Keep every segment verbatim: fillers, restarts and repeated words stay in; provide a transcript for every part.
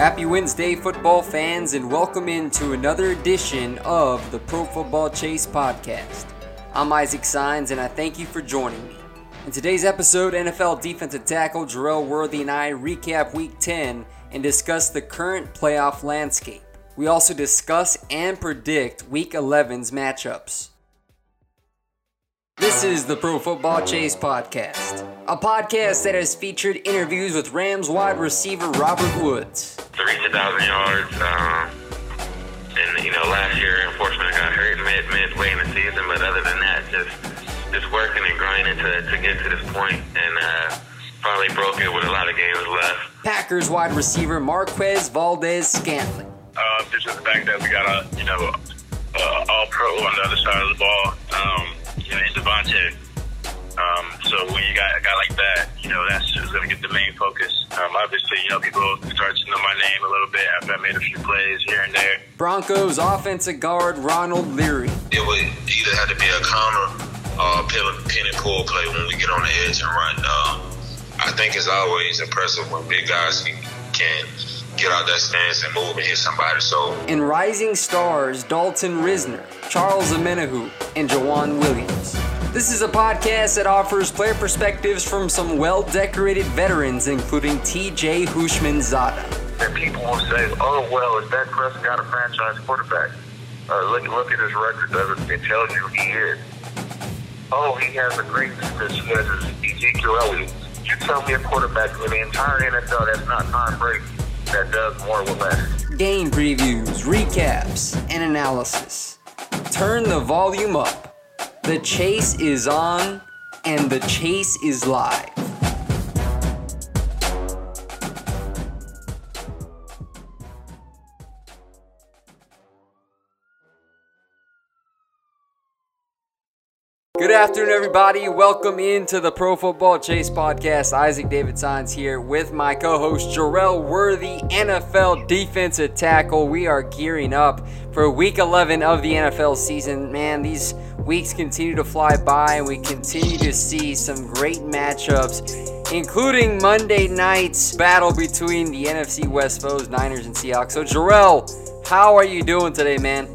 Happy Wednesday, football fans, and welcome into another edition of the Pro Football Chase podcast. I'm Isaac Signs, and I thank you for joining me. In today's episode, N F L defensive tackle Jerrell Worthy and I recap Week ten and discuss the current playoff landscape. We also discuss and predict Week eleven's matchups. This is the Pro Football Chase podcast, a podcast that has featured interviews with Rams wide receiver Robert Woods. To reach one thousand yards, um, and, you know, last year, unfortunately, I got hurt mid, midway in the season, but other than that, just just working and grinding to, to get to this point, and uh, finally broke it with a lot of games left. Packers wide receiver Marquez Valdes-Scantling. Uh, just the fact that we got a, you know, uh, all-pro on the other side of the ball, um, you know, in Devontae. Um, so when you got a guy like that, you know, that's just going to get the main focus. Um, obviously, you know, people start to know my name a little bit after I made a few plays here and there. Broncos offensive guard Ronald Leary. It would either have to be a counter or a pin and pull play when we get on the edge and run. Um, I think it's always impressive when big guys can, can get out that stance and move and hit somebody. So, and rising stars Dalton Risner, Charles Omenihu, and Jawan Williams. This is a podcast that offers player perspectives from some well-decorated veterans, including T J Houshmandzadeh. And people will say, oh, well, is Dak Prescott a franchise quarterback? Uh, look, look at his record. It tells you he is. Oh, he has a great defense. He has Ezekiel Elliott. You tell me a quarterback in the entire N F L that's not Tom Brady that does more with less. Game previews, recaps, and analysis. Turn the volume up. The chase is on, and the chase is live. Good afternoon, everybody. Welcome into the Pro Football Chase podcast. Isaac David Signs here with my co-host Jerrell Worthy, N F L defensive tackle. We are gearing up for Week eleven of the N F L season. Man, these weeks continue to fly by, and we continue to see some great matchups, including Monday night's battle between the N F C West foes, Niners and Seahawks. So, Jerrell, how are you doing today, man?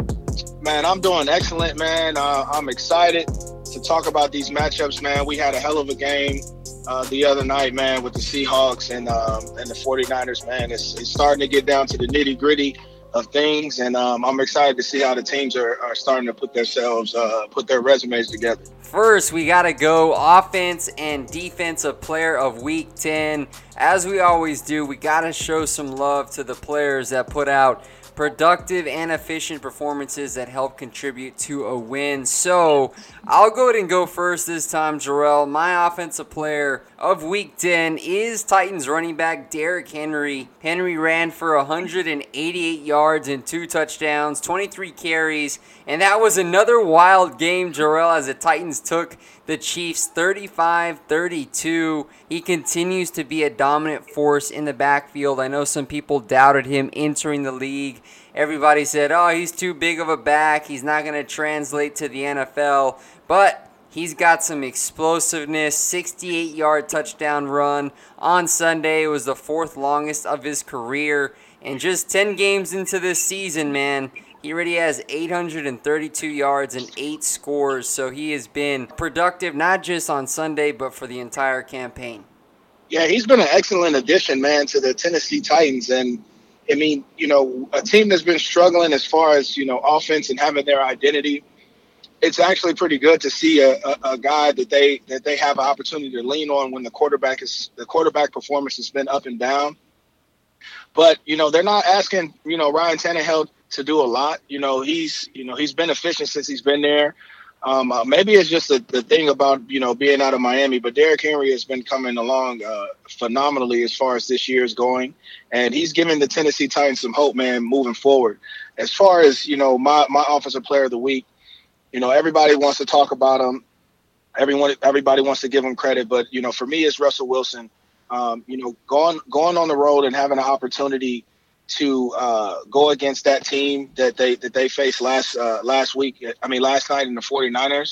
Man, I'm doing excellent, man. Uh, I'm excited to talk about these matchups, man. We had a hell of a game uh, the other night, man, with the Seahawks and um, and the 49ers, man. It's, it's starting to get down to the nitty-gritty of things, and um, I'm excited to see how the teams are, are starting to put themselves, uh, put their resumes together. First, we got to go offense and defensive player of Week ten. As we always do, we got to show some love to the players that put out productive and efficient performances that help contribute to a win. So I'll go ahead and go first this time, Jerrell. My offensive player of Week ten is Titans running back Derrick Henry. Henry ran for one hundred eighty-eight yards and two touchdowns, twenty-three carries, and that was another wild game, Jerrell, as the Titans took the Chiefs thirty-five thirty-two. He continues to be a dominant force in the backfield. I know some people doubted him entering the league. Everybody said, oh, he's too big of a back. He's not going to translate to the N F L. But he's got some explosiveness. sixty-eight-yard touchdown run on Sunday. It was the fourth longest of his career. And just ten games into this season, man, he already has eight hundred thirty-two yards and eight scores, so he has been productive not just on Sunday, but for the entire campaign. Yeah, he's been an excellent addition, man, to the Tennessee Titans. And, I mean, you know, a team that's been struggling as far as, you know, offense and having their identity, it's actually pretty good to see a, a, a guy that they that they have an opportunity to lean on when the quarterback is the quarterback performance has been up and down. But, you know, they're not asking, you know, Ryan Tannehill to do a lot. You know, he's, you know, he's been efficient since he's been there. Um, uh, maybe it's just the, the thing about, you know, being out of Miami, but Derrick Henry has been coming along uh, phenomenally as far as this year is going. And he's giving the Tennessee Titans some hope, man, moving forward. As far as, you know, my, my offensive player of the week, you know, everybody wants to talk about him. Everyone, everybody wants to give him credit. But, you know, for me, it's Russell Wilson. Um, you know, going, going on the road and having an opportunity to uh, go against that team that they that they faced last uh, last week. I mean, last night in the 49ers.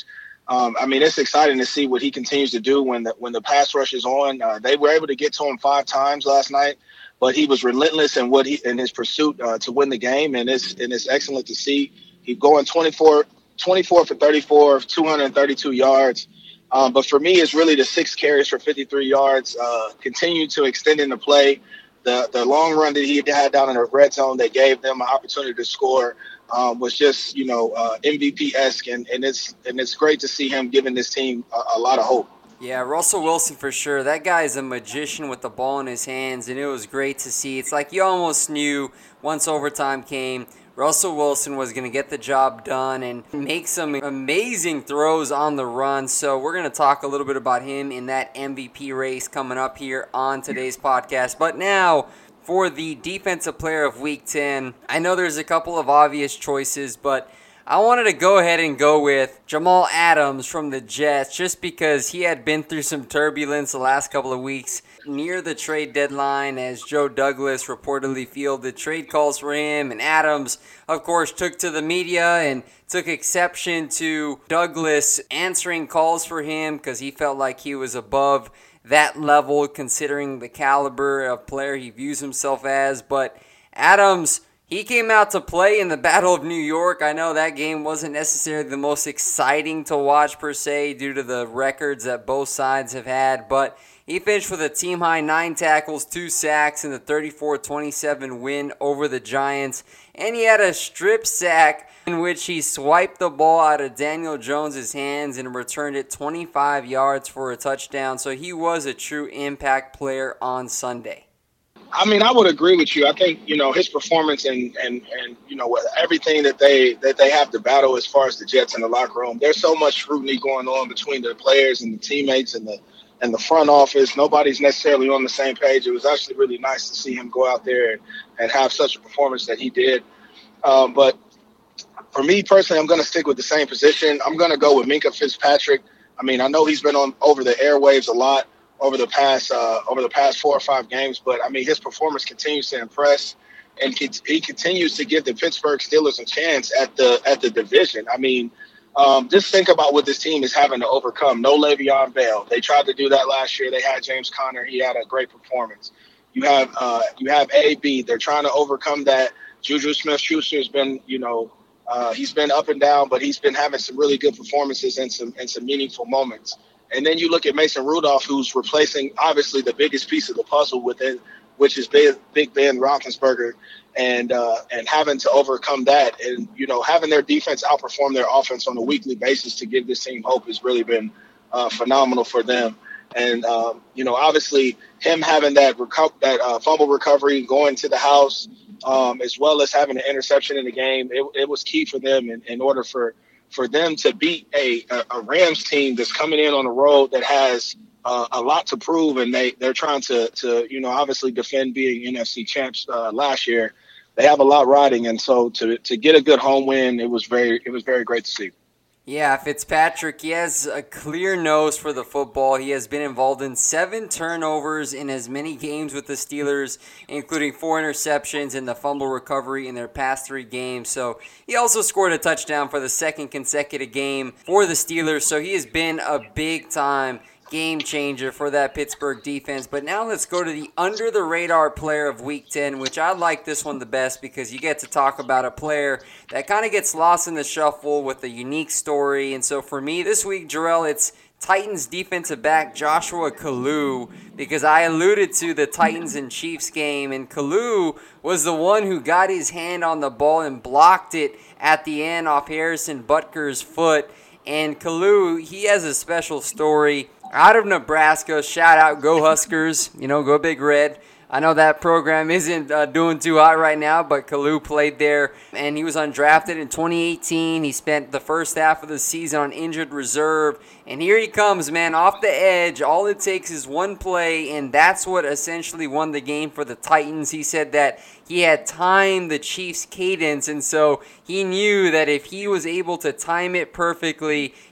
Um, I mean, it's exciting to see what he continues to do when the when the pass rush is on. Uh, they were able to get to him five times last night, but he was relentless in what he in his pursuit uh, to win the game, and it's and it's excellent to see. He's going twenty-four, twenty-four for thirty-four, two hundred thirty-two yards. Um, but for me, it's really the six carries for fifty-three yards. Uh, continue to extend in the play. The the long run that he had down in the red zone that gave them an opportunity to score um, was just, you know, uh, M V P-esque, and, and it's and it's great to see him giving this team a, a lot of hope. Yeah, Russell Wilson for sure. That guy is a magician with the ball in his hands, and it was great to see. It's like you almost knew once overtime came, Russell Wilson was going to get the job done and make some amazing throws on the run. So we're going to talk a little bit about him in that M V P race coming up here on today's podcast. But now for the Defensive Player of Week ten, I know there's a couple of obvious choices, but I wanted to go ahead and go with Jamal Adams from the Jets just because he had been through some turbulence the last couple of weeks near the trade deadline as Joe Douglas reportedly fielded trade calls for him, and Adams, of course, took to the media and took exception to Douglas answering calls for him because he felt like he was above that level considering the caliber of player he views himself as. But Adams, he came out to play in the Battle of New York. I know that game wasn't necessarily the most exciting to watch per se due to the records that both sides have had, but he finished with a team-high nine tackles, two sacks in the thirty-four twenty-seven win over the Giants, and he had a strip sack in which he swiped the ball out of Daniel Jones' hands and returned it twenty-five yards for a touchdown, so he was a true impact player on Sunday. I mean, I would agree with you. I think, you know, his performance and, and, and you know, everything that they that they have to battle as far as the Jets in the locker room, there's so much scrutiny going on between the players and the teammates and the and the front office. Nobody's necessarily on the same page. It was actually really nice to see him go out there and, and have such a performance that he did. Um, but for me personally, I'm going to stick with the same position. I'm going to go with Minkah Fitzpatrick. I mean, I know he's been on over the airwaves a lot over the past uh, over the past four or five games, but I mean, his performance continues to impress, and he continues to give the Pittsburgh Steelers a chance at the at the division. I mean, um, just think about what this team is having to overcome. No Le'Veon Bell. They tried to do that last year. They had James Conner. He had a great performance. You have uh, you have A B. They're trying to overcome that. Juju Smith-Schuster has been, you know, uh, he's been up and down, but he's been having some really good performances and some and some meaningful moments. And then you look at Mason Rudolph, who's replacing obviously the biggest piece of the puzzle with it, which is Big, Big Ben Roethlisberger, and uh, and having to overcome that, and you know having their defense outperform their offense on a weekly basis to give this team hope has really been uh, phenomenal for them. And um, you know, obviously, him having that reco- that uh, fumble recovery, going to the house, um, as well as having an interception in the game, it, it was key for them in, in order for. for them to beat a, a Rams team that's coming in on the road that has uh, a lot to prove, and they, they're trying to, to, you know, obviously defend being N F C champs uh, last year. They have a lot riding, and so to to get a good home win, it was very it was very great to see. Yeah, Fitzpatrick, he has a clear nose for the football. He has been involved in seven turnovers in as many games with the Steelers, including four interceptions and the fumble recovery in their past three games. So he also scored a touchdown for the second consecutive game for the Steelers. So he has been a big-time game changer for that Pittsburgh defense. But now let's go to the under-the-radar player of Week ten, which I like this one the best because you get to talk about a player that kind of gets lost in the shuffle with a unique story. And so for me this week, Jarrell, it's Titans defensive back Joshua Kalu, because I alluded to the Titans and Chiefs game, and Kalu was the one who got his hand on the ball and blocked it at the end off Harrison Butker's foot. And Kalu, he has a special story out of Nebraska. Shout out, go Huskers, you know, go Big Red. I know that program isn't uh, doing too hot right now, but Kalu played there, and he was undrafted in twenty eighteen. He spent the first half of the season on injured reserve, and here he comes, man, off the edge. All it takes is one play, and that's what essentially won the game for the Titans. He said that he had timed the Chiefs' cadence, and so he knew that if he was able to time it perfectly,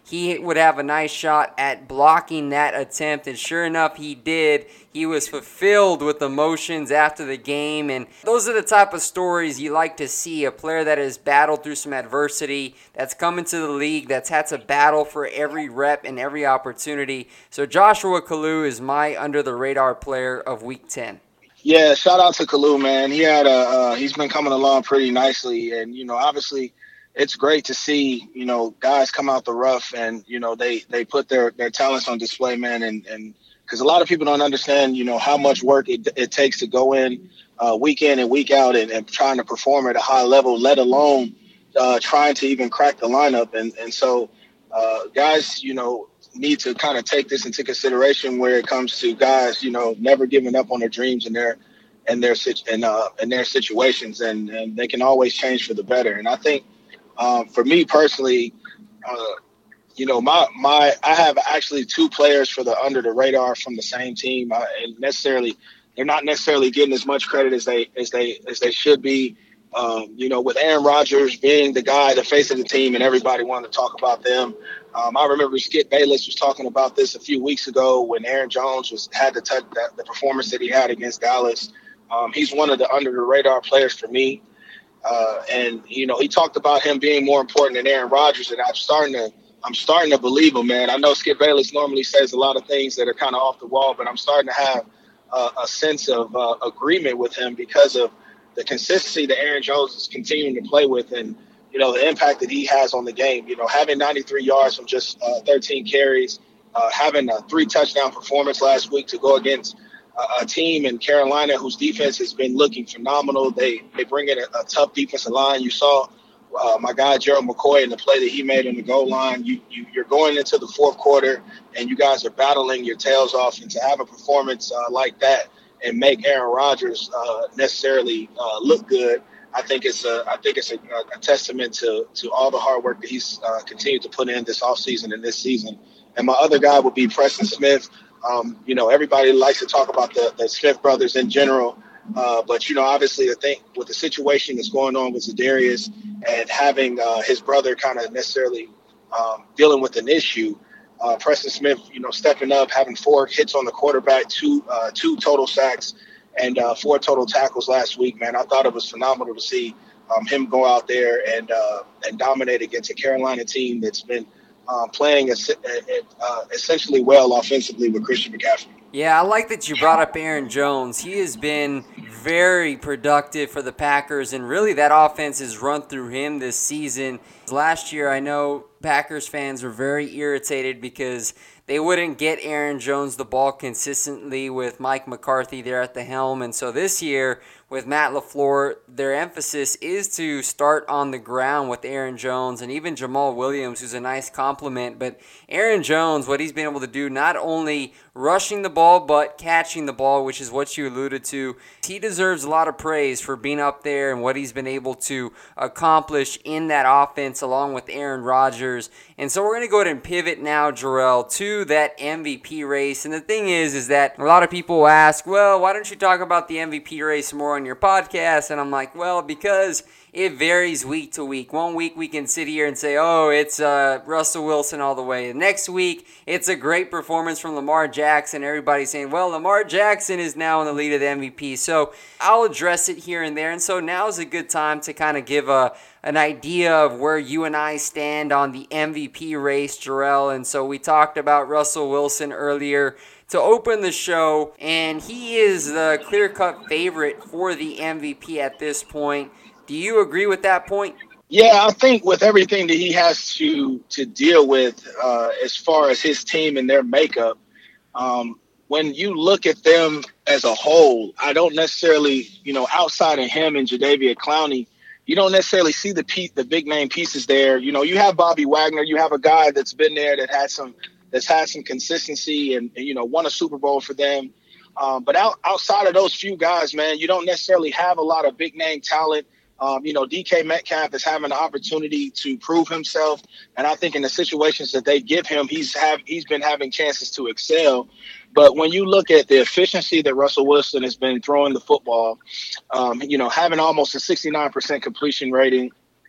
he would have a nice shot at blocking that attempt, and sure enough, he did. He was fulfilled with emotions after the game, and those are the type of stories you like to see. A player that has battled through some adversity, that's come into the league, that's had to battle for every rep and every opportunity. So Joshua Kalu is my under-the-radar player of Week ten. Yeah, shout out to Kalu, man. He had a uh, he's been coming along pretty nicely, and you know, obviously, it's great to see you know guys come out the rough and you know they they put their their talents on display, man. And and because a lot of people don't understand, you know, how much work it it takes to go in uh, week in and week out and, and trying to perform at a high level, let alone uh, trying to even crack the lineup. And and so uh, guys, you know. need to kind of take this into consideration where it comes to guys, you know, never giving up on their dreams and their and their and uh and their situations, and, and they can always change for the better. And I think um, for me personally, uh, you know, my my I have actually two players for the under the radar from the same team, uh, and necessarily they're not necessarily getting as much credit as they as they as they should be. Um, you know, with Aaron Rodgers being the guy, the face of the team, and everybody wanted to talk about them. Um, I remember Skip Bayless was talking about this a few weeks ago when Aaron Jones was had the, touch, the, the performance that he had against Dallas. Um, he's one of the under-the-radar players for me. Uh, and, you know, he talked about him being more important than Aaron Rodgers, and I'm starting to I'm starting to believe him, man. I know Skip Bayless normally says a lot of things that are kind of off the wall, but I'm starting to have uh, a sense of uh, agreement with him because of the consistency that Aaron Jones is continuing to play with, and you know the impact that he has on the game. You know, having ninety-three yards from just uh, thirteen carries, uh, having a three touchdown performance last week to go against uh, a team in Carolina whose defense has been looking phenomenal. They they bring in a, a tough defensive line. You saw uh, my guy Gerald McCoy in the play that he made on the goal line. You, you you're going into the fourth quarter and you guys are battling your tails off, and to have a performance uh, like that and make Aaron Rodgers uh, necessarily uh, look good, I think it's a I think it's a, a testament to to all the hard work that he's uh, continued to put in this offseason and this season. And my other guy would be Preston Smith. Um, you know, everybody likes to talk about the, the Smith brothers in general, uh, but you know, obviously, I think with the situation that's going on with Za'Darius and having uh, his brother kind of necessarily um, dealing with an issue. Uh, Preston Smith, you know, stepping up, having four hits on the quarterback, two uh, two total sacks, and uh, four total tackles last week. Man, I thought it was phenomenal to see um, him go out there and uh, and dominate against a Carolina team that's been uh, playing es- uh, essentially well offensively with Christian McCaffrey. Yeah, I like that you brought up Aaron Jones. He has been very productive for the Packers, and really that offense has run through him this season. Last year, I know Packers fans were very irritated because they wouldn't get Aaron Jones the ball consistently with Mike McCarthy there at the helm. And so this year, with Matt LaFleur, their emphasis is to start on the ground with Aaron Jones and even Jamal Williams, who's a nice compliment. But Aaron Jones, what he's been able to do, not only rushing the ball, but catching the ball, which is what you alluded to. He deserves a lot of praise for being up there and what he's been able to accomplish in that offense along with Aaron Rodgers. And so we're going to go ahead and pivot now, Jarrell, to that M V P race. And the thing is, is that a lot of people ask, well, why don't you talk about the M V P race more on your podcast? And I'm like, well, because it varies week to week. One week we can sit here and say, oh, it's uh, Russell Wilson all the way. The next week, it's a great performance from Lamar Jackson. Everybody's saying, well, Lamar Jackson is now in the lead of the M V P. So I'll address it here and there. And so now is a good time to kind of give a an idea of where you and I stand on the M V P race, Jarrell. And so we talked about Russell Wilson earlier to open the show, and he is the clear-cut favorite for the M V P at this point. Do you agree with that point? Yeah, I think with everything that he has to to deal with uh, as far as his team and their makeup, um, when you look at them as a whole, I don't necessarily, you know, outside of him and Jadeveon Clowney, you don't necessarily see the pe- the big name pieces there. You know, you have Bobby Wagner, you have a guy that's been there that had some that's had some consistency and, and you know won a Super Bowl for them. Um, but out, outside of those few guys, man, you don't necessarily have a lot of big name talent. Um, you know, D K Metcalf is having the opportunity to prove himself, and I think in the situations that they give him, he's have he's been having chances to excel. But when you look at the efficiency that Russell Wilson has been throwing the football, um, you know, having almost a sixty-nine percent completion rating,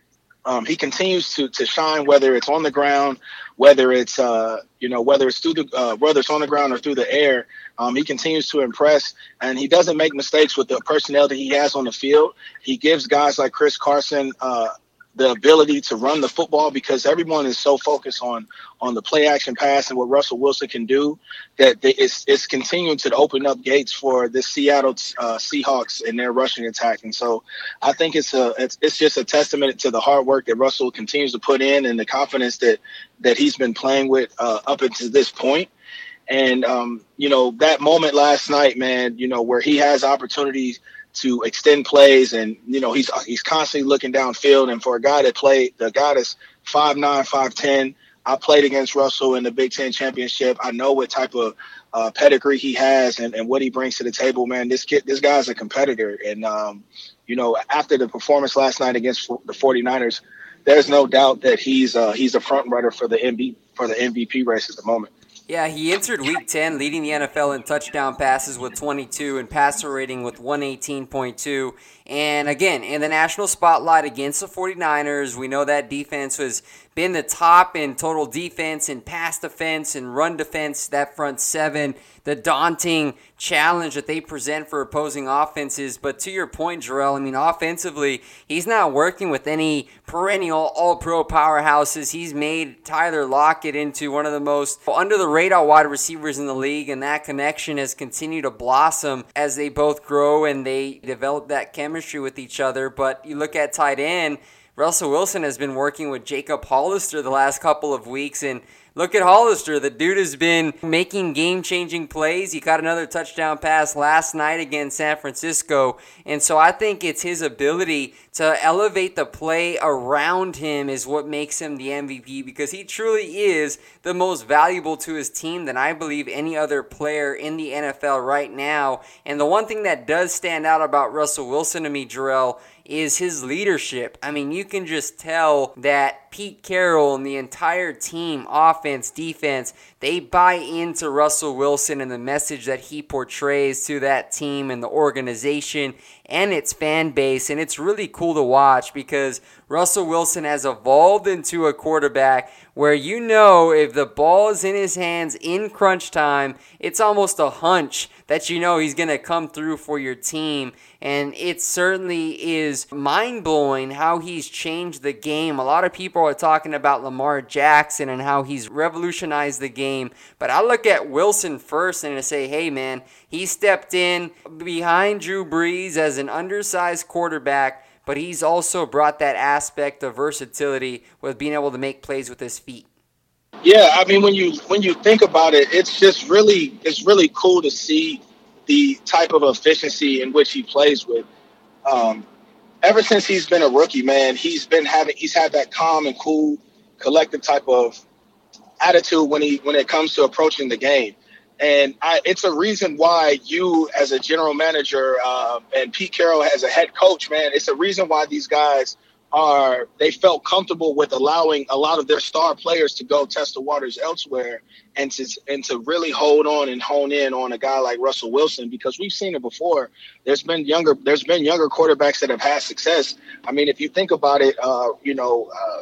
Um, he continues to to shine, whether it's on the ground, whether it's uh, you know whether it's through the uh, whether it's on the ground or through the air. Um, he continues to impress, and he doesn't make mistakes with the personnel that he has on the field. He gives guys like Chris Carson uh, the ability to run the football because everyone is so focused on on the play action pass and what Russell Wilson can do that they, it's it's continuing to open up gates for the Seattle uh, Seahawks and their rushing attack. And so I think it's a it's, it's just a testament to the hard work that Russell continues to put in and the confidence that that he's been playing with uh, up until this point. And um, you know, that moment last night, man, you know, where he has opportunities to extend plays, and you know he's he's constantly looking downfield. And for a guy that played, the guy that's five nine, five ten, I played against Russell in the Big Ten championship. I know what type of uh, pedigree he has and, and what he brings to the table. Man, this kid, this guy's a competitor. And um, you know, after the performance last night against the 49ers, there's no doubt that he's uh, he's a front runner for the M V P for the M V P race at the moment. Yeah, he entered Week ten leading the N F L in touchdown passes with twenty-two and passer rating with one eighteen point two. And again, in the national spotlight against the 49ers, we know that defense has been the top in total defense and pass defense and run defense, that front seven, the daunting challenge that they present for opposing offenses. But to your point, Jarrell, I mean, offensively, he's not working with any perennial all-pro powerhouses. He's made Tyler Lockett into one of the most under-the-radar wide receivers in the league, and that connection has continued to blossom as they both grow and they develop that chemistry with each other. But you look at tight end, Russell Wilson has been working with Jacob Hollister the last couple of weeks, and look at Hollister. The dude has been making game-changing plays. He caught another touchdown pass last night against San Francisco. And so I think it's his ability to elevate the play around him is what makes him the M V P, because he truly is the most valuable to his team than I believe any other player in the N F L right now. And the one thing that does stand out about Russell Wilson to me, Jarrell, is his leadership. I mean, you can just tell that Pete Carroll and the entire team, offense, defense, they buy into Russell Wilson and the message that he portrays to that team and the organization and its fan base. And it's really cool to watch because Russell Wilson has evolved into a quarterback where you know if the ball is in his hands in crunch time, it's almost a hunch that you know he's going to come through for your team. And it certainly is mind-blowing how he's changed the game. A lot of people are talking about Lamar Jackson and how he's revolutionized the game. But I look at Wilson first and I say, hey, man, he stepped in behind Drew Brees as an undersized quarterback, but he's also brought that aspect of versatility with being able to make plays with his feet. Yeah, I mean, when you when you think about it, it's just really it's really cool to see the type of efficiency in which he plays with. Um, ever since he's been a rookie, man, he's been having he's had that calm and cool, collective type of attitude when he when it comes to approaching the game. And I, it's a reason why you, as a general manager, uh, and Pete Carroll as a head coach, man, it's a reason why these guys are they felt comfortable with allowing a lot of their star players to go test the waters elsewhere and to and to really hold on and hone in on a guy like Russell Wilson, because we've seen it before. There's been younger there's been younger quarterbacks that have had success. I mean, if you think about it, uh, you know, uh,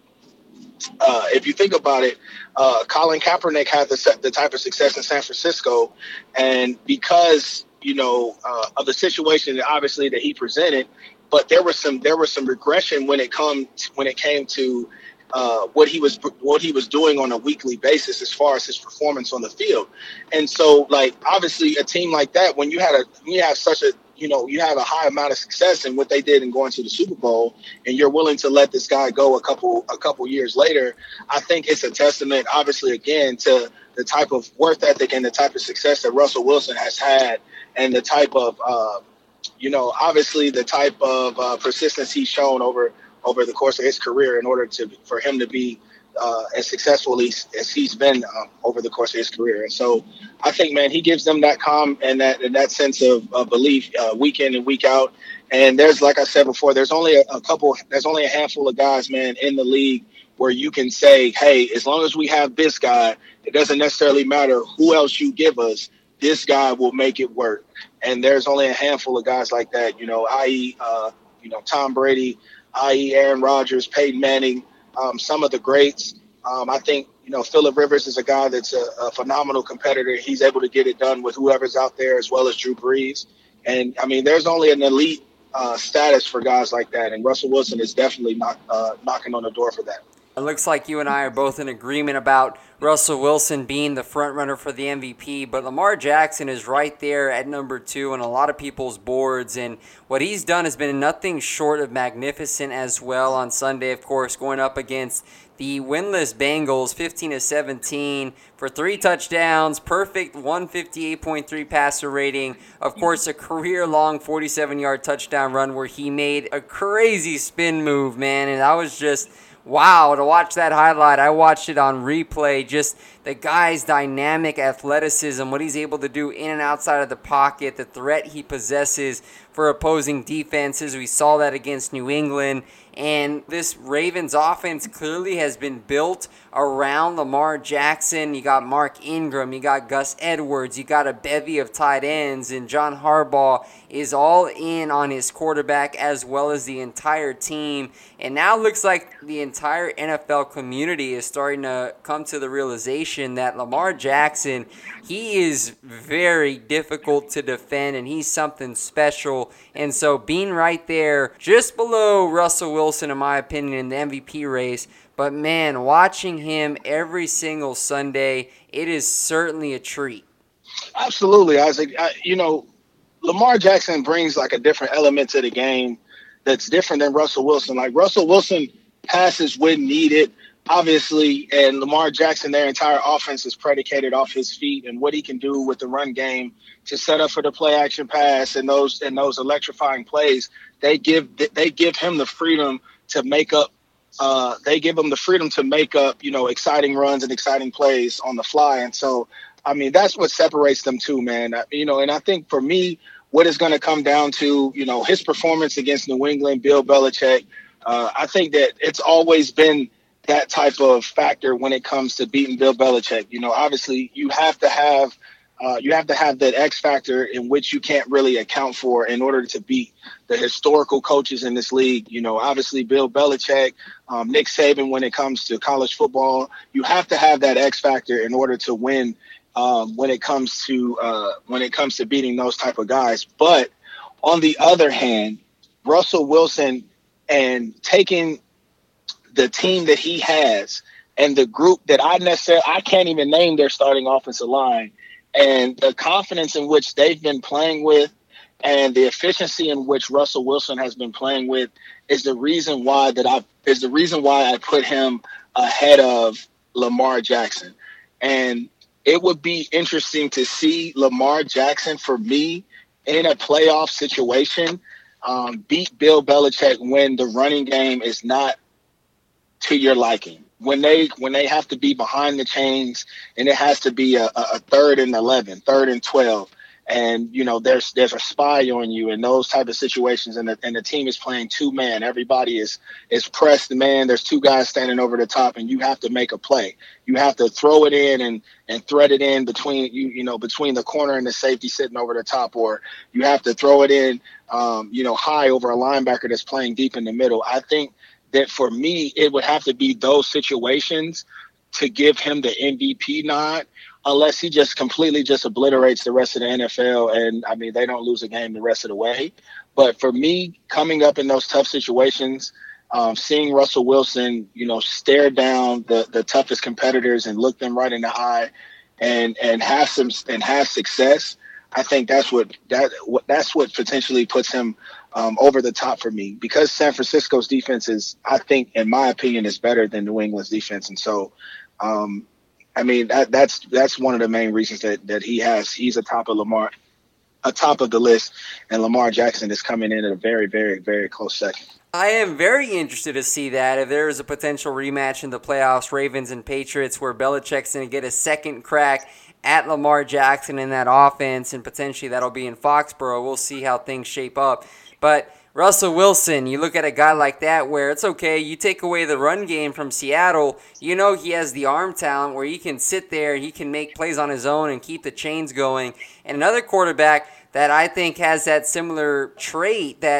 uh, if you think about it, uh, Colin Kaepernick had the the type of success in San Francisco, and because you know uh, of the situation that obviously that he presented. But there was some there was some regression when it come to, when it came to uh, what he was what he was doing on a weekly basis as far as his performance on the field. And so, like, obviously, a team like that, when you had a you have such a you know you have a high amount of success in what they did in going to the Super Bowl, and you're willing to let this guy go a couple a couple years later, I think it's a testament, obviously, again, to the type of work ethic and the type of success that Russell Wilson has had, and the type of uh, you know, obviously the type of uh, persistence he's shown over over the course of his career in order to for him to be uh, as successful as, as he's been um, over the course of his career. And so I think, man, he gives them that calm and that and that sense of uh, belief uh, week in and week out. And there's, like I said before, there's only a, a couple, there's only a handful of guys, man, in the league where you can say, hey, as long as we have this guy, it doesn't necessarily matter who else you give us. This guy will make it work. And there's only a handful of guys like that, you know, that is, uh, you know, Tom Brady, that is. Aaron Rodgers, Peyton Manning, um, some of the greats. Um, I think, you know, Phillip Rivers is a guy that's a, a phenomenal competitor. He's able to get it done with whoever's out there, as well as Drew Brees. And, I mean, there's only an elite uh, status for guys like that, and Russell Wilson is definitely not uh, knocking on the door for that. It looks like you and I are both in agreement about Russell Wilson being the front runner for the M V P, but Lamar Jackson is right there at number two on a lot of people's boards, and what he's done has been nothing short of magnificent as well on Sunday, of course, going up against the winless Bengals, fifteen to seventeen for three touchdowns, perfect one fifty-eight point three passer rating. Of course, a career-long forty-seven-yard touchdown run where he made a crazy spin move, man, and I was just wow, to watch that highlight. I watched it on replay. Just the guy's dynamic athleticism, what he's able to do in and outside of the pocket, the threat he possesses for opposing defenses. We saw that against New England. And this Ravens offense clearly has been built around Lamar Jackson. You got Mark Ingram, you got Gus Edwards, you got a bevy of tight ends, and John Harbaugh is all in on his quarterback as well as the entire team. And now it looks like the entire N F L community is starting to come to the realization that Lamar Jackson, he is very difficult to defend, and he's something special. And so being right there just below Russell Wilson, in my opinion, in the M V P race, but man, watching him every single Sunday, it is certainly a treat. Absolutely, Isaac. I, you know, Lamar Jackson brings like a different element to the game that's different than Russell Wilson. Like Russell Wilson passes when needed, obviously, and Lamar Jackson, their entire offense is predicated off his feet and what he can do with the run game to set up for the play action pass and those and those electrifying plays. They give they give him the freedom to make up. Uh, they give him the freedom to make up, you know, exciting runs and exciting plays on the fly. And so, I mean, that's what separates them too, man. I, you know, and I think for me, what is going to come down to, you know, his performance against New England, Bill Belichick. Uh, I think that it's always been that type of factor when it comes to beating Bill Belichick. You know, obviously you have to have uh, you have to have that X factor in which you can't really account for in order to beat the historical coaches in this league. You know, obviously Bill Belichick, um, Nick Saban, when it comes to college football, you have to have that X factor in order to win um, when it comes to uh, when it comes to beating those type of guys. But on the other hand, Russell Wilson and taking the team that he has and the group that I necessarily, I can't even name their starting offensive line, and the confidence in which they've been playing with and the efficiency in which Russell Wilson has been playing with is the reason why that I is the reason why I put him ahead of Lamar Jackson. And it would be interesting to see Lamar Jackson, for me, in a playoff situation, um, beat Bill Belichick when the running game is not to your liking. When they when they have to be behind the chains and it has to be a, a third and eleven, third and twelve, and you know there's there's a spy on you in those type of situations, and the, and the team is playing two man. Everybody is is pressed man. There's two guys standing over the top, and you have to make a play. You have to throw it in and and thread it in between you you know between the corner and the safety sitting over the top, or you have to throw it in um, you know high over a linebacker that's playing deep in the middle. I think that for me, it would have to be those situations to give him the M V P nod, unless he just completely just obliterates the rest of the N F L. And I mean, they don't lose a game the rest of the way. But for me, coming up in those tough situations, um, seeing Russell Wilson, you know, stare down the, the toughest competitors and look them right in the eye and, and have some and have success, I think that's what that what that's what potentially puts him Um, over the top for me, because San Francisco's defense is, I think, in my opinion, is better than New England's defense. And so, um, I mean, that, that's that's one of the main reasons that, that he has. He's atop of Lamar, atop of the list, and Lamar Jackson is coming in at a very, very, very close second. I am very interested to see that if there is a potential rematch in the playoffs, Ravens and Patriots, where Belichick's going to get a second crack at Lamar Jackson in that offense, and potentially that'll be in Foxborough. We'll see how things shape up. But Russell Wilson, you look at a guy like that where it's okay, you take away the run game from Seattle, you know he has the arm talent where he can sit there and he can make plays on his own and keep the chains going. And another quarterback that I think has that similar trait that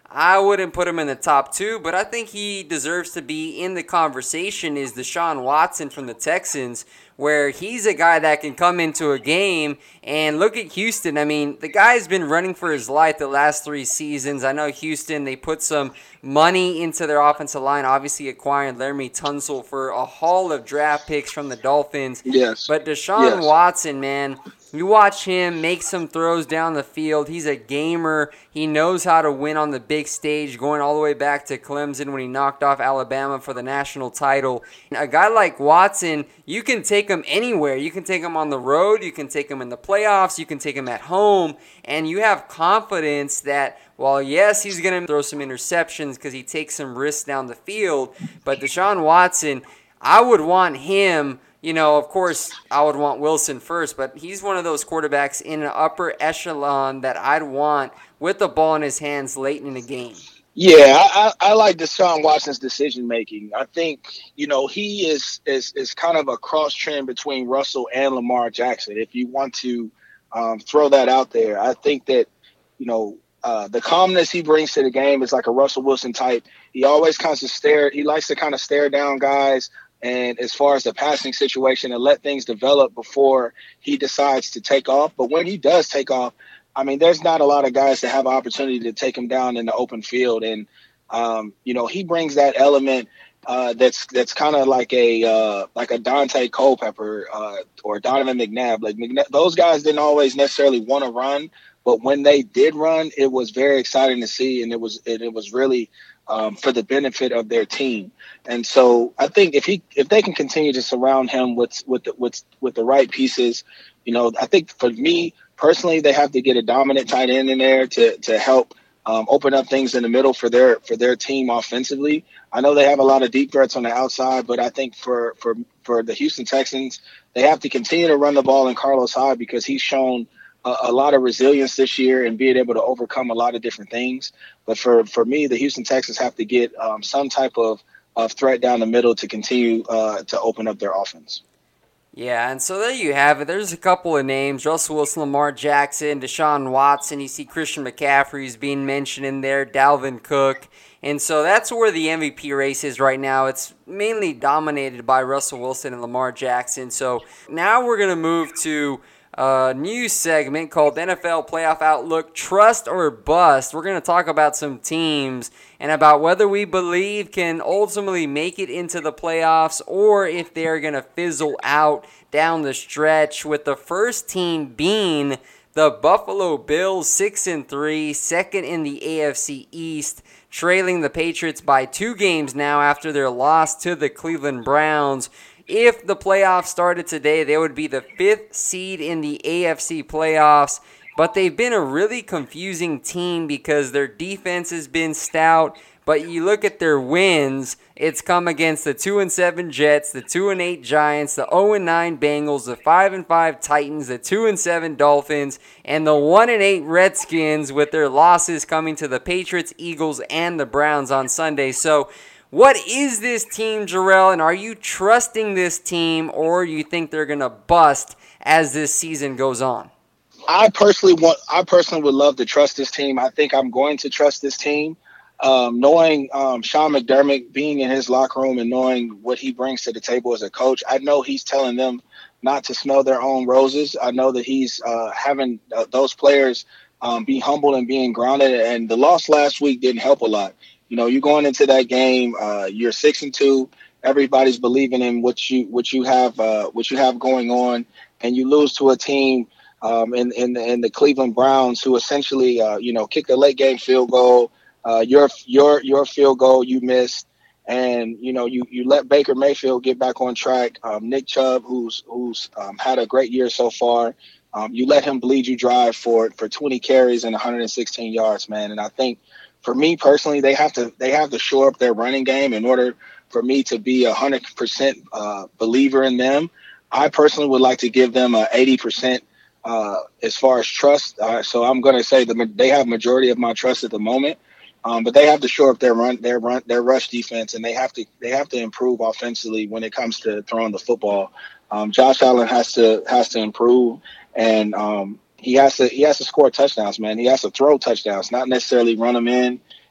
I wouldn't put him in the top two, but I think he deserves to be in the conversation is Deshaun Watson from the Texans, where he's a guy that can come into a game and look at Houston. I mean, the guy's been running for his life the last three seasons. I know Houston, they put some money into their offensive line, obviously acquiring Laramie Tunsil for a haul of draft picks from the Dolphins. Yes. But Deshaun yes. Watson, man, you watch him make some throws down the field. He's a gamer. He knows how to win on the big stage, going all the way back to Clemson when he knocked off Alabama for the national title. A guy like Watson, you can take him anywhere. You can take him on the road. You can take him in the playoffs. You can take him at home. And you have confidence that, well, yes, he's going to throw some interceptions because he takes some risks down the field. But Deshaun Watson, I would want him. You know, of course, I would want Wilson first, but he's one of those quarterbacks in an upper echelon that I'd want with the ball in his hands late in the game. Yeah, I, I like Deshaun Watson's decision making. I think, you know, he is is is kind of a cross trend between Russell and Lamar Jackson. If you want to um, throw that out there, I think that, you know, uh, the calmness he brings to the game is like a Russell Wilson type. He always kind of stare. He likes to kind of stare down guys. And as far as the passing situation, and let things develop before he decides to take off. But when he does take off, I mean, there's not a lot of guys that have an opportunity to take him down in the open field. And, um, you know, he brings that element uh, that's that's kind of like a uh, like a Dante Culpepper uh, or Donovan McNabb. Like McNabb, those guys didn't always necessarily want to run, but when they did run, it was very exciting to see, and it was it, it was really um, for the benefit of their team. And so I think if he if they can continue to surround him with with the, with with the right pieces, you know, I think for me personally, they have to get a dominant tight end in there to to help um, open up things in the middle for their for their team offensively. I know they have a lot of deep threats on the outside, but I think for for for the Houston Texans, they have to continue to run the ball in Carlos Hyde because he's shown a, a lot of resilience this year and being able to overcome a lot of different things. But for, for me, the Houston Texans have to get um, some type of, of threat down the middle to continue uh, to open up their offense. Yeah, and so there you have it. There's a couple of names, Russell Wilson, Lamar Jackson, Deshaun Watson. You see Christian McCaffrey is being mentioned in there, Dalvin Cook. And so that's where the M V P race is right now. It's mainly dominated by Russell Wilson and Lamar Jackson. So now we're going to move to a new segment called N F L Playoff Outlook, Trust or Bust. We're going to talk about some teams and about whether we believe can ultimately make it into the playoffs or if they're going to fizzle out down the stretch, with the first team being the Buffalo Bills, six and three, second in the A F C East, trailing the Patriots by two games now after their loss to the Cleveland Browns. If the playoffs started today, they would be the fifth seed in the A F C playoffs. But they've been a really confusing team because their defense has been stout. But you look at their wins, it's come against the two and seven Jets, the two and eight Giants, the oh and nine Bengals, the five and five Titans, the two and seven Dolphins, and the one and eight Redskins, with their losses coming to the Patriots, Eagles, and the Browns on Sunday. So what is this team, Jarrell, and are you trusting this team, or you think they're going to bust as this season goes on? I personally want. I personally would love to trust this team. I think I'm going to trust this team. Um, knowing um, Sean McDermott, being in his locker room and knowing what he brings to the table as a coach, I know he's telling them not to smell their own roses. I know that he's uh, having uh, those players um, be humble and being grounded, and the loss last week didn't help a lot. You know, you're going into that game, uh, you're six and two. Everybody's believing in what you what you have uh, what you have going on, and you lose to a team um, in in the, in the Cleveland Browns, who essentially uh, you know kicked a late game field goal. Uh, your your your field goal you missed, and you know you, you let Baker Mayfield get back on track. Um, Nick Chubb, who's who's um, had a great year so far, um, you let him bleed you dry for for twenty carries and one hundred sixteen yards, man. And I think for me personally, they have to they have to shore up their running game in order for me to be a hundred percent uh, believer in them. I personally would like to give them a eighty percent uh, as far as trust. Uh, so I'm going to say the, they have majority of my trust at the moment. Um, but they have to shore up their run, their run, their rush defense, and they have to they have to improve offensively when it comes to throwing the football. Um, Josh Allen has to has to improve, and um, he has to he has to score touchdowns, man. He has to throw touchdowns, not necessarily run them in.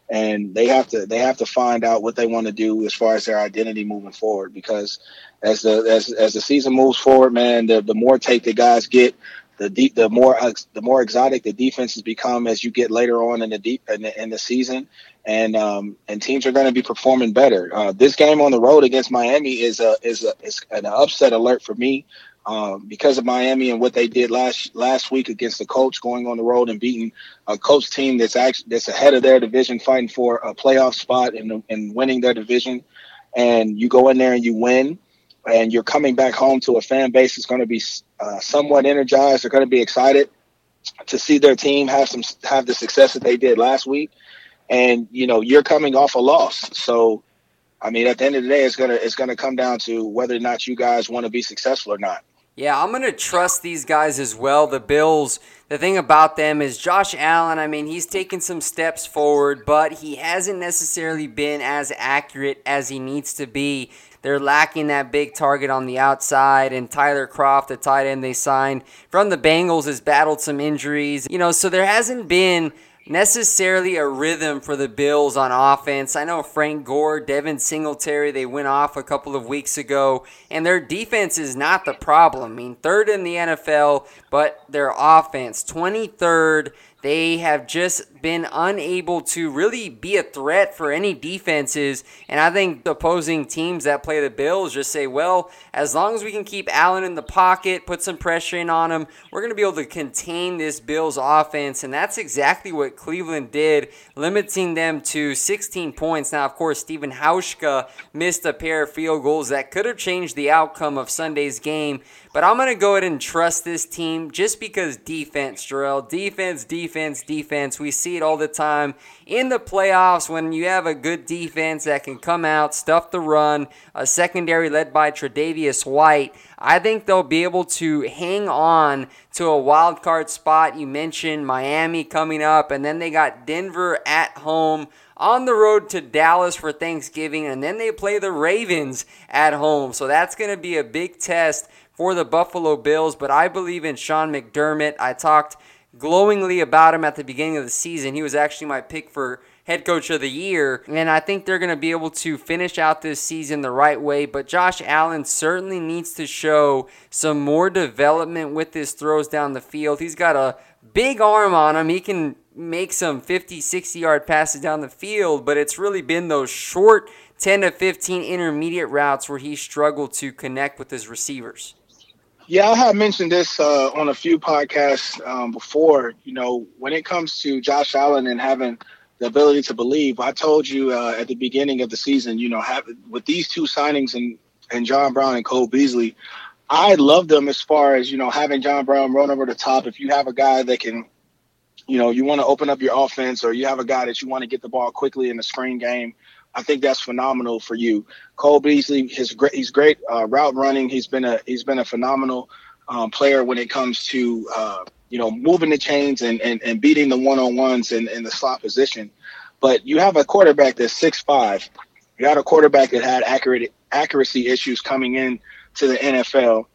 and they have to they have to find out what they want to do as far as their identity moving forward. Because as the as as the season moves forward, man, the the more tape the guys get, the deep the more the more exotic the defenses become as you get later on in the deep in the, in the season, and um, and teams are going to be performing better. Uh, this game on the road against Miami is a is a is an upset alert for me. Um, because of Miami and what they did last last week against the Colts, going on the road and beating a Colts team that's actually that's ahead of their division, fighting for a playoff spot and and winning their division, and you go in there and you win, and you're coming back home to a fan base that's going to be uh, somewhat energized. They're going to be excited to see their team have some have the success that they did last week, and you know you're coming off a loss, so. I mean, at the end of the day, it's gonna it's gonna come down to whether or not you guys want to be successful or not. Yeah, I'm going to trust these guys as well. The Bills, the thing about them is Josh Allen, I mean, he's taken some steps forward, but he hasn't necessarily been as accurate as he needs to be. They're lacking that big target on the outside, and Tyler Kroft, the tight end they signed from the Bengals, has battled some injuries. You know, so there hasn't been necessarily a rhythm for the Bills on offense. I know Frank Gore, Devin Singletary, they went off a couple of weeks ago, and their defense is not the problem. I mean, third in the N F L, but their offense, twenty-third. They have just been unable to really be a threat for any defenses, and I think the opposing teams that play the Bills just say, well, as long as we can keep Allen in the pocket, put some pressure in on him, we're going to be able to contain this Bills offense, and that's exactly what Cleveland did, limiting them to sixteen points. Now, of course, Stephen Hauschka missed a pair of field goals that could have changed the outcome of Sunday's game, but I'm going to go ahead and trust this team just because defense, Jarrell. Defense, defense, defense. We see it all the time in the playoffs when you have a good defense that can come out, stuff the run, a secondary led by Tre'Davious White. I think they'll be able to hang on to a wild card spot. You mentioned Miami coming up, and then they got Denver at home, on the road to Dallas for Thanksgiving, and then they play the Ravens at home. So that's going to be a big test for the Buffalo Bills, but I believe in Sean McDermott. I talked glowingly about him at the beginning of the season. He was actually my pick for head coach of the year, and I think they're going to be able to finish out this season the right way, but Josh Allen certainly needs to show some more development with his throws down the field. He's got a big arm on him. He can make some fifty, sixty-yard passes down the field, but it's really been those short ten to fifteen intermediate routes where he struggled to connect with his receivers. Yeah, I have mentioned this uh, on a few podcasts um, before. You know, when it comes to Josh Allen and having the ability to believe, I told you uh, at the beginning of the season, you know, have, with these two signings and, and John Brown and Cole Beasley, I love them as far as, you know, having John Brown run over the top. If you have a guy that can, you know, you want to open up your offense, or you have a guy that you want to get the ball quickly in the screen game, I think that's phenomenal for you. Cole Beasley, his great, he's great uh, route running. He's been a he's been a phenomenal um, player when it comes to uh, you know moving the chains and, and, and beating the one on ones in, in the slot position. But you have a quarterback that's six five. You got a quarterback that had accurate accuracy issues coming in to the N F L,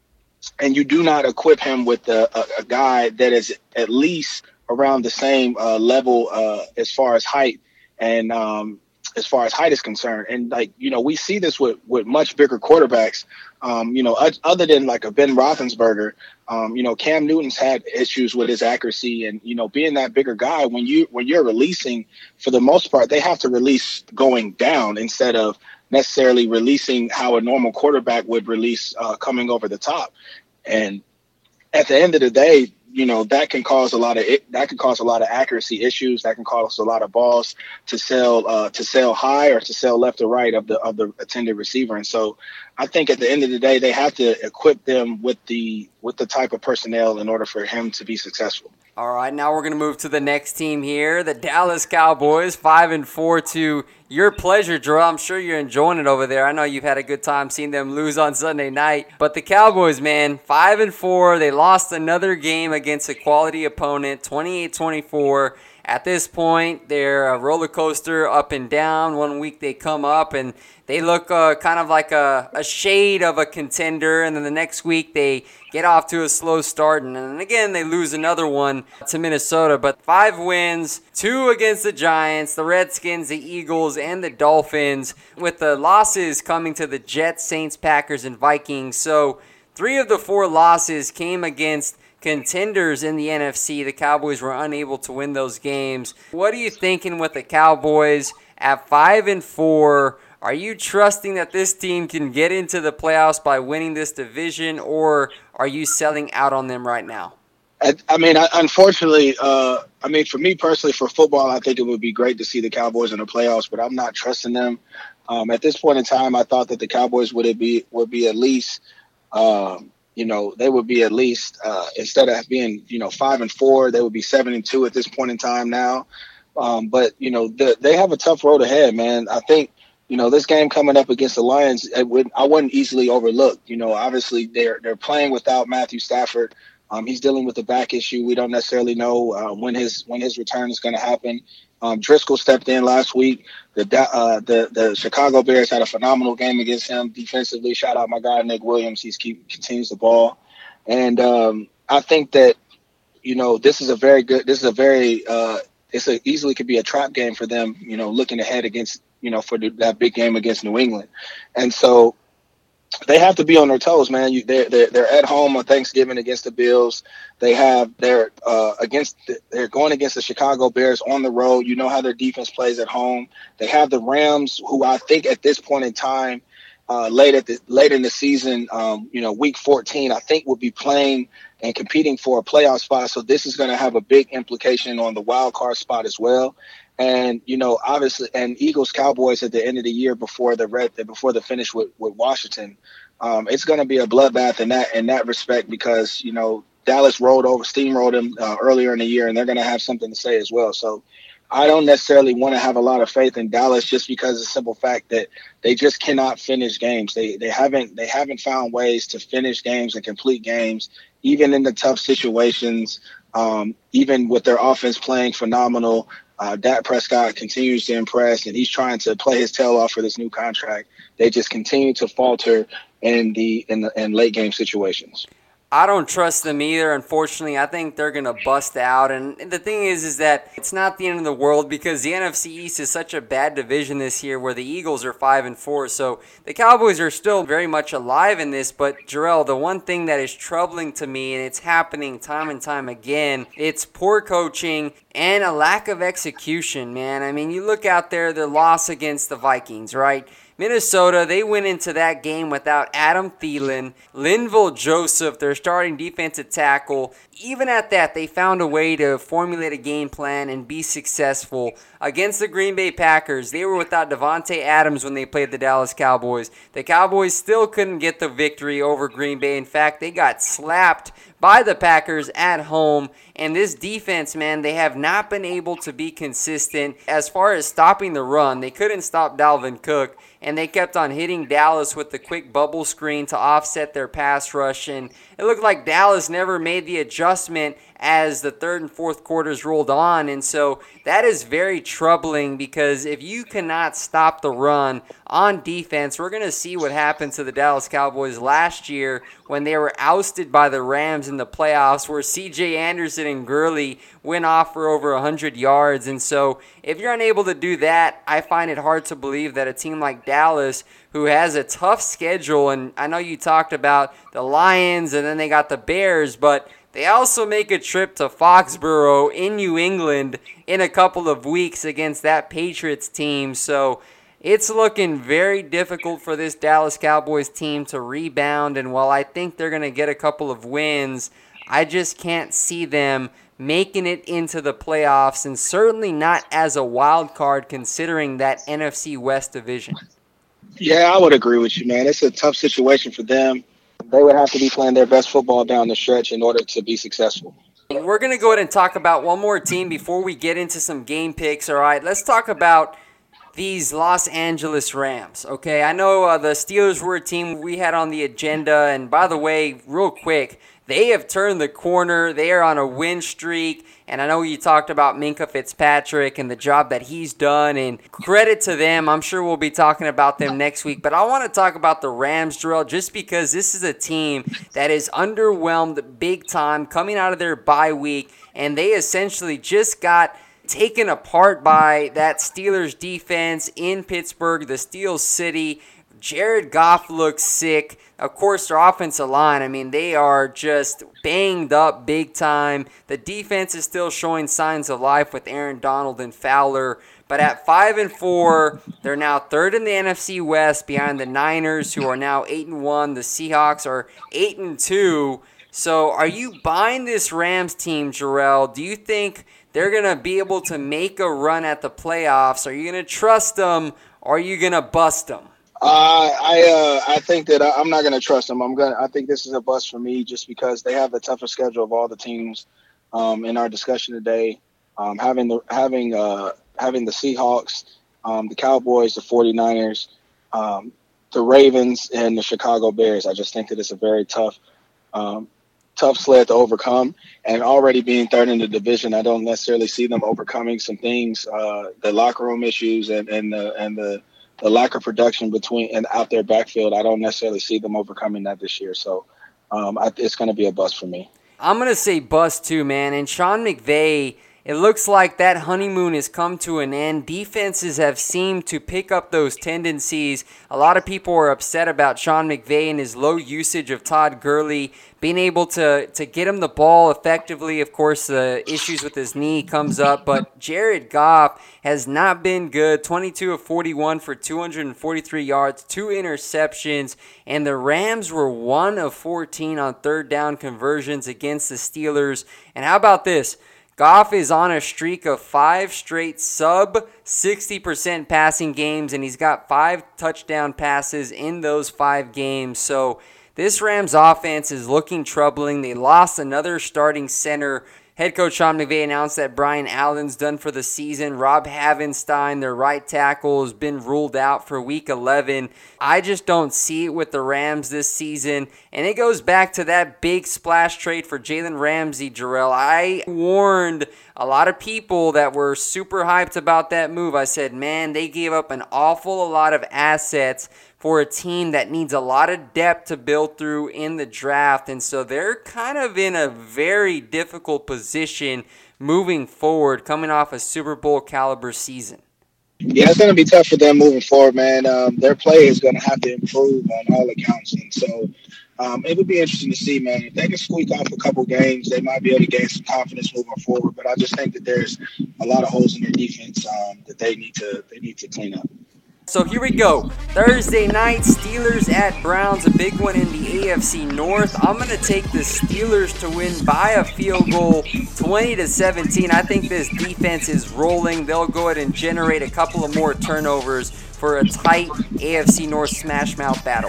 and you do not equip him with a, a, a guy that is at least around the same uh, level uh, as far as height and um, as far as height is concerned. And, like, you know, we see this with, with much bigger quarterbacks, um, you know, other than like a Ben Roethlisberger. Um, you know, Cam Newton's had issues with his accuracy, and, you know, being that bigger guy, when you when you're releasing, for the most part, they have to release going down instead of necessarily releasing how a normal quarterback would release uh, coming over the top. And at the end of the day, you know, that can cause a lot of that can cause a lot of accuracy issues. That can cause a lot of balls to sail uh, to sail high or to sail left or right of the of the intended receiver. And so, I think at the end of the day, they have to equip them with the with the type of personnel in order for him to be successful. All right, now we're going to move to the next team here, the Dallas Cowboys, five and four to your pleasure, Drew. I'm sure you're enjoying it over there. I know you've had a good time seeing them lose on Sunday night. But the Cowboys, man, five and four. They lost another game against a quality opponent, twenty-eight twenty-four, At this point, they're a roller coaster up and down. One week they come up and they look uh, kind of like a, a shade of a contender, and then the next week they get off to a slow start, and then again they lose another one to Minnesota. But five wins, two against the Giants, the Redskins, the Eagles, and the Dolphins, with the losses coming to the Jets, Saints, Packers, and Vikings. So three of the four losses came against contenders in the N F C. The Cowboys were unable to win those games. What are you thinking with the Cowboys at five and four? Are you trusting that this team can get into the playoffs by winning this division, or are you selling out on them right now? I, I mean, I, unfortunately, uh, I mean, for me personally, for football, I think it would be great to see the Cowboys in the playoffs, but I'm not trusting them. Um, at this point in time, I thought that the Cowboys would be would be at least, um, you know, they would be at least uh, instead of being, you know, five and four, they would be seven and two at this point in time now. Um, but you know, the, they have a tough road ahead, man. I think. You know, this game coming up against the Lions, it would, I wouldn't easily overlook. You know, obviously they're they're playing without Matthew Stafford. Um, he's dealing with a back issue. We don't necessarily know uh, when his when his return is going to happen. Um, Driscoll stepped in last week. The uh, the the Chicago Bears had a phenomenal game against him defensively. Shout out my guy Nick Williams. He's keep continues the ball, and um, I think that you know this is a very good. This is a very uh, it's a easily could be a trap game for them. You know, looking ahead against. You know, for the, that big game against New England. And so they have to be on their toes, man. You, they're, they're, they're at home on Thanksgiving against the Bills. They have, they're uh, against, the, they're going against the Chicago Bears on the road. You know how their defense plays at home. They have the Rams, who I think at this point in time, uh, late at the, late in the season, um, you know, week fourteen, I think will be playing and competing for a playoff spot. So this is going to have a big implication on the wild card spot as well. And, you know, obviously, and Eagles Cowboys at the end of the year before the red, before the finish with, with Washington, um, it's going to be a bloodbath in that in that respect because, you know, Dallas rolled over, steamrolled them uh, earlier in the year, and they're going to have something to say as well. So I don't necessarily want to have a lot of faith in Dallas just because of the simple fact that they just cannot finish games. They they haven't they haven't found ways to finish games and complete games, even in the tough situations, um, even with their offense playing phenomenal. Uh, Dak Prescott continues to impress, and he's trying to play his tail off for this new contract. They just continue to falter in the in the in late game situations. I don't trust them either, unfortunately. I think they're going to bust out. And the thing is, is that it's not the end of the world because the N F C East is such a bad division this year where the Eagles are five and four. So the Cowboys are still very much alive in this. But, Jarrell, the one thing that is troubling to me, and it's happening time and time again, it's poor coaching and a lack of execution, man. I mean, you look out there, the loss against the Vikings, right? Minnesota, they went into that game without Adam Thielen, Linval Joseph, their starting defensive tackle. Even at that, they found a way to formulate a game plan and be successful. Against the Green Bay Packers, they were without Devontae Adams when they played the Dallas Cowboys. The Cowboys still couldn't get the victory over Green Bay. In fact, they got slapped by the Packers at home. And this defense, man, they have not been able to be consistent as far as stopping the run. They couldn't stop Dalvin Cook, and they kept on hitting Dallas with the quick bubble screen to offset their pass rush. And it looked like Dallas never made the adjustment as the third and fourth quarters rolled on. And so that is very troubling because if you cannot stop the run on defense, we're going to see what happened to the Dallas Cowboys last year when they were ousted by the Rams in the playoffs, where C J Anderson and Gurley went off for over one hundred yards. And so if you're unable to do that, I find it hard to believe that a team like Dallas, who has a tough schedule, and I know you talked about the Lions and then they got the Bears, but they also make a trip to Foxborough in New England in a couple of weeks against that Patriots team. So it's looking very difficult for this Dallas Cowboys team to rebound. And while I think they're going to get a couple of wins, I just can't see them making it into the playoffs, and certainly not as a wild card considering that N F C West division. Yeah, I would agree with you, man. It's a tough situation for them. They would have to be playing their best football down the stretch in order to be successful. We're going to go ahead and talk about one more team before we get into some game picks, all right? Let's talk about these Los Angeles Rams, okay? I know uh, the Steelers were a team we had on the agenda, and by the way, real quick, they have turned the corner. They are on a win streak, and I know you talked about Minkah Fitzpatrick and the job that he's done, and credit to them. I'm sure we'll be talking about them next week, but I want to talk about the Rams, Jarrell, just because this is a team that is underwhelmed big time coming out of their bye week, and they essentially just got taken apart by that Steelers defense in Pittsburgh, the Steel City. Jared Goff looks sick. Of course, their offensive line, I mean, they are just banged up big time. The defense is still showing signs of life with Aaron Donald and Fowler. But at five and four, they're now third in the N F C West behind the Niners, who are now eight and one. The Seahawks are eight and two. So are you buying this Rams team, Jarrell? Do you think they're going to be able to make a run at the playoffs? Are you going to trust them, or are you going to bust them? Uh, I uh, I think that I'm not going to trust them. I'm going. I think this is a bust for me, just because they have the toughest schedule of all the teams um, in our discussion today. Um, having the having uh, having the Seahawks, um, the Cowboys, the 49ers, um, the Ravens, and the Chicago Bears. I just think that it's a very tough. Um, tough sled to overcome, and already being third in the division, I don't necessarily see them overcoming some things, uh, the locker room issues and, and the and the, the lack of production between and out their backfield. I don't necessarily see them overcoming that this year. So um, I, it's going to be a bust for me. I'm going to say bust too, man. And Sean McVay, it looks like that honeymoon has come to an end. Defenses have seemed to pick up those tendencies. A lot of people are upset about Sean McVay and his low usage of Todd Gurley, being able to, to get him the ball effectively. Of course, the issues with his knee comes up, but Jared Goff has not been good. twenty-two of forty-one for two hundred forty-three yards, two interceptions, and the Rams were one of fourteen on third down conversions against the Steelers. And how about this? Goff is on a streak of five straight sub sixty percent passing games, and he's got five touchdown passes in those five games. So this Rams offense is looking troubling. They lost another starting center. Head coach Sean McVay announced that Brian Allen's done for the season. Rob Havenstein, their right tackle, has been ruled out for week eleven. I just don't see it with the Rams this season. And it goes back to that big splash trade for Jalen Ramsey, Jarrell. I warned a lot of people that were super hyped about that move. I said, man, they gave up an awful lot of assets for a team that needs a lot of depth to build through in the draft. And so they're kind of in a very difficult position moving forward, coming off a Super Bowl caliber season. Yeah, it's going to be tough for them moving forward, man. Um, their play is going to have to improve on all accounts. And so um, it would be interesting to see, man. If they can squeak off a couple games, they might be able to gain some confidence moving forward. But I just think that there's a lot of holes in their defense um, that they need to they need to clean up. So here we go. Thursday night, Steelers at Browns, a big one in the A F C North. I'm going to take the Steelers to win by a field goal, twenty to seventeen. I think this defense is rolling. They'll go ahead and generate a couple of more turnovers for a tight A F C North smash mouth battle.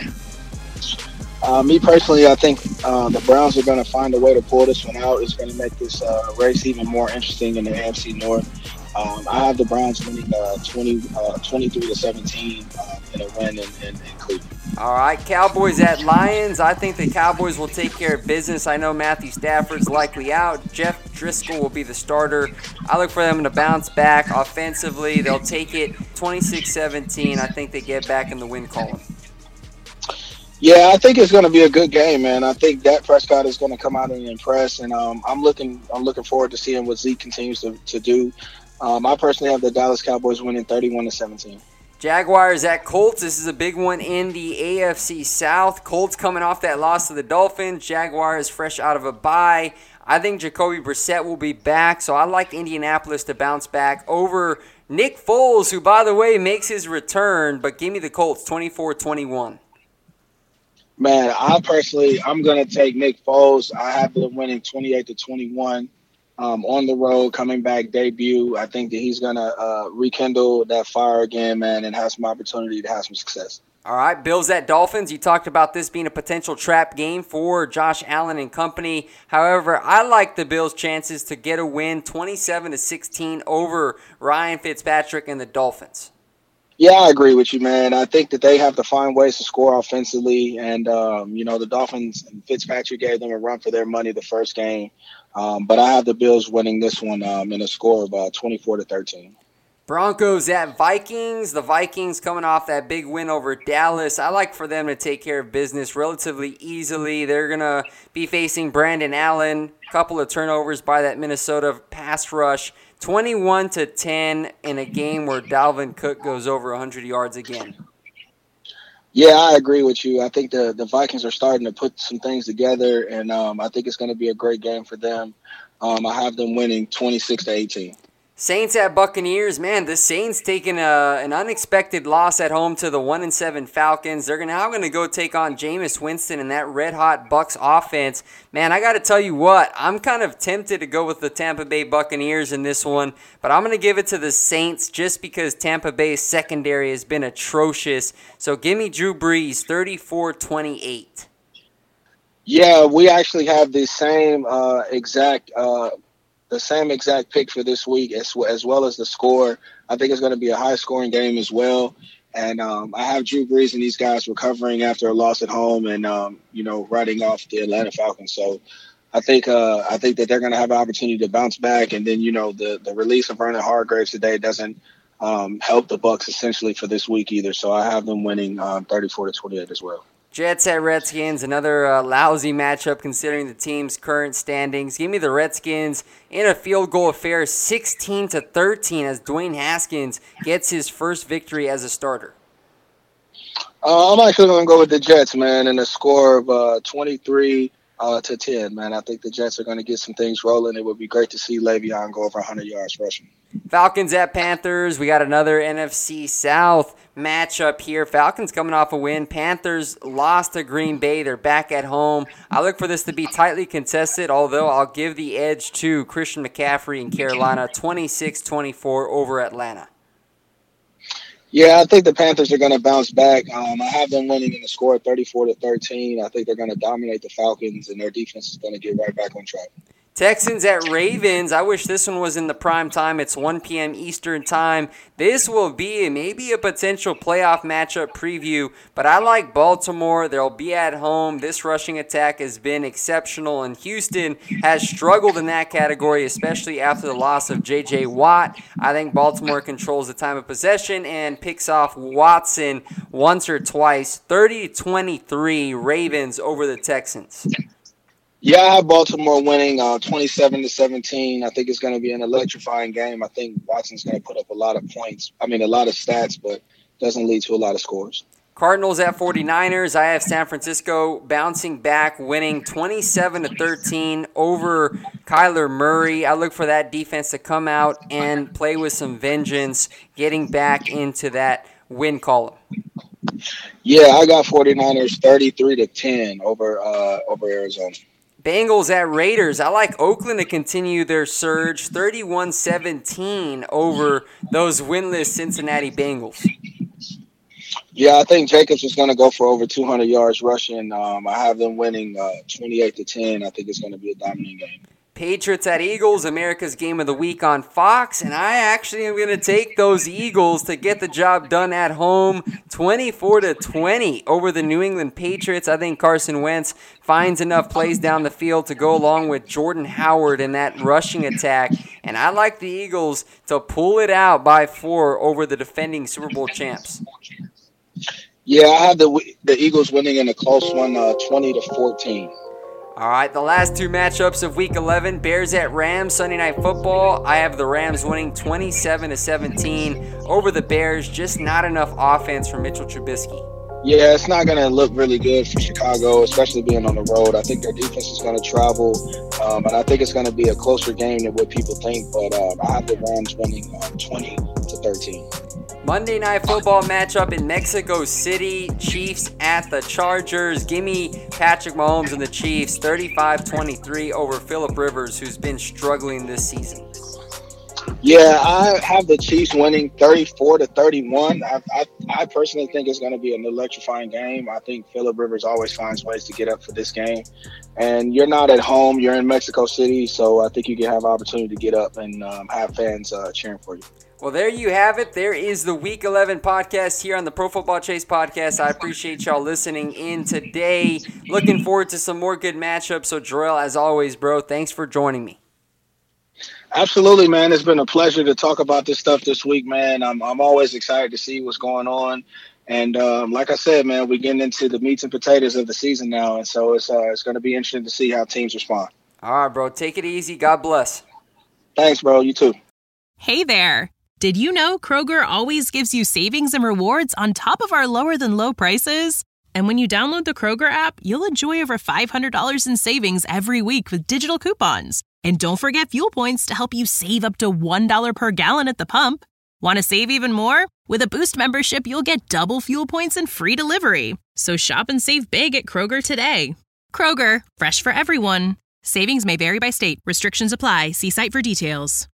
Uh, me personally, I think uh, the Browns are going to find a way to pull this one out. It's going to make this uh, race even more interesting in the A F C North. Um, I have the Browns winning uh, twenty, uh, twenty-three to seventeen uh, in a win in, in, in Cleveland. All right, Cowboys at Lions. I think the Cowboys will take care of business. I know Matthew Stafford's likely out. Jeff Driscoll will be the starter. I look for them to bounce back offensively. They'll take it twenty-six seventeen. I think they get back in the win column. Yeah, I think it's going to be a good game, man. I think Dak Prescott is going to come out and impress, and um, I'm looking I'm looking forward to seeing what Zeke continues to, to do. Um, I personally have the Dallas Cowboys winning thirty-one to seventeen. Jaguars at Colts. This is a big one in the A F C South. Colts coming off that loss to the Dolphins. Jaguars fresh out of a bye. I think Jacoby Brissett will be back, so I like Indianapolis to bounce back over Nick Foles, who, by the way, makes his return. But give me the Colts, twenty-four twenty-one. Man, I personally, I'm going to take Nick Foles. I have them winning twenty-eight to twenty-one. Um, on the road, coming back debut. I think that he's going to uh, rekindle that fire again, man, and have some opportunity to have some success. All right, Bills at Dolphins. You talked about this being a potential trap game for Josh Allen and company. However, I like the Bills' chances to get a win twenty-seven to sixteen over Ryan Fitzpatrick and the Dolphins. Yeah, I agree with you, man. I think that they have to find ways to score offensively. And, um, you know, the Dolphins, Fitzpatrick gave them a run for their money the first game. Um, but I have the Bills winning this one um, in a score of uh, twenty-four to thirteen. Broncos at Vikings. The Vikings coming off that big win over Dallas. I like for them to take care of business relatively easily. They're going to be facing Brandon Allen. A couple of turnovers by that Minnesota pass rush. twenty-one to ten in a game where Dalvin Cook goes over one hundred yards again. Yeah, I agree with you. I think the, the Vikings are starting to put some things together, and um, I think it's going to be a great game for them. Um, I have them winning twenty-six to eighteen. Saints at Buccaneers. Man, the Saints taking a, an unexpected loss at home to the one and seven Falcons. They're now going to go take on Jameis Winston and that red-hot Bucs offense. Man, I got to tell you what, I'm kind of tempted to go with the Tampa Bay Buccaneers in this one, but I'm going to give it to the Saints just because Tampa Bay's secondary has been atrocious. So give me Drew Brees, thirty-four twenty-eight. Yeah, we actually have the same uh, exact uh, the same exact pick for this week, as, as well as the score. I think it's going to be a high-scoring game as well. And um, I have Drew Brees and these guys recovering after a loss at home, and um, you know, riding off the Atlanta Falcons. So I think uh, I think that they're going to have an opportunity to bounce back. And then you know, the the release of Vernon Hargreaves today doesn't um, help the Bucs essentially for this week either. So I have them winning um, thirty-four to twenty-eight as well. Jets at Redskins, another uh, lousy matchup considering the team's current standings. Give me the Redskins in a field goal affair, sixteen to thirteen, as Dwayne Haskins gets his first victory as a starter. Uh, I'm actually going to go with the Jets, man, in a score of uh, twenty-three uh, to ten, man. I think the Jets are going to get some things rolling. It would be great to see Le'Veon go over one hundred yards rushing. Falcons at Panthers. We got another N F C South matchup here. Falcons coming off a win. Panthers lost to Green Bay. They're back at home. I look for this to be tightly contested, although I'll give the edge to Christian McCaffrey in Carolina, twenty-six twenty-four over Atlanta. Yeah, I think the Panthers are going to bounce back. Um, I have them winning in the score of thirty-four to thirteen. I think they're going to dominate the Falcons, and their defense is going to get right back on track. Texans at Ravens. I wish this one was in the prime time. It's one p.m. Eastern time. This will be maybe a potential playoff matchup preview, but I like Baltimore. They'll be at home. This rushing attack has been exceptional, and Houston has struggled in that category, especially after the loss of J J. Watt. I think Baltimore controls the time of possession and picks off Watson once or twice. thirty to twenty-three Ravens over the Texans. Yeah, I have Baltimore winning uh, twenty-seven to seventeen. I think it's going to be an electrifying game. I think Watson's going to put up a lot of points. I mean, a lot of stats, but doesn't lead to a lot of scores. Cardinals at 49ers. I have San Francisco bouncing back, winning twenty-seven to thirteen over Kyler Murray. I look for that defense to come out and play with some vengeance, getting back into that win column. Yeah, I got 49ers thirty-three to ten over uh, over Arizona. Bengals at Raiders. I like Oakland to continue their surge, thirty-one seventeen over those winless Cincinnati Bengals. Yeah, I think Jacobs is going to go for over two hundred yards rushing. Um, I have them winning uh, twenty-eight to ten. I think it's going to be a dominant game. Patriots at Eagles, America's Game of the Week on Fox, and I actually am going to take those Eagles to get the job done at home, twenty-four to twenty over the New England Patriots. I think Carson Wentz finds enough plays down the field to go along with Jordan Howard in that rushing attack, and I like the Eagles to pull it out by four over the defending Super Bowl champs. Yeah, I have the the Eagles winning in a close one, uh, twenty to fourteen. All right, the last two matchups of Week eleven, Bears at Rams, Sunday Night Football. I have the Rams winning twenty-seven to seventeen over the Bears. Just not enough offense for Mitchell Trubisky. Yeah, it's not going to look really good for Chicago, especially being on the road. I think their defense is going to travel, um, and I think it's going to be a closer game than what people think. But um, I have the Rams winning um, twenty to thirteen. Monday Night Football matchup in Mexico City, Chiefs at the Chargers. Give me Patrick Mahomes and the Chiefs, thirty-five twenty-three over Phillip Rivers, who's been struggling this season. Yeah, I have the Chiefs winning thirty-four to thirty-one. I, I, I personally think it's going to be an electrifying game. I think Phillip Rivers always finds ways to get up for this game. And you're not at home. You're in Mexico City, so I think you can have opportunity to get up and um, have fans uh, cheering for you. Well, there you have it. There is the Week eleven podcast here on the Pro Football Chase podcast. I appreciate y'all listening in today. Looking forward to some more good matchups. So, Jarrell, as always, bro, thanks for joining me. Absolutely, man. It's been a pleasure to talk about this stuff this week, man. I'm I'm always excited to see what's going on. And um, like I said, man, we're getting into the meats and potatoes of the season now. And so it's, uh, it's going to be interesting to see how teams respond. All right, bro. Take it easy. God bless. Thanks, bro. You too. Hey there. Did you know Kroger always gives you savings and rewards on top of our lower than low prices? And when you download the Kroger app, you'll enjoy over five hundred dollars in savings every week with digital coupons. And don't forget fuel points to help you save up to one dollar per gallon at the pump. Want to save even more? With a Boost membership, you'll get double fuel points and free delivery. So shop and save big at Kroger today. Kroger, fresh for everyone. Savings may vary by state. Restrictions apply. See site for details.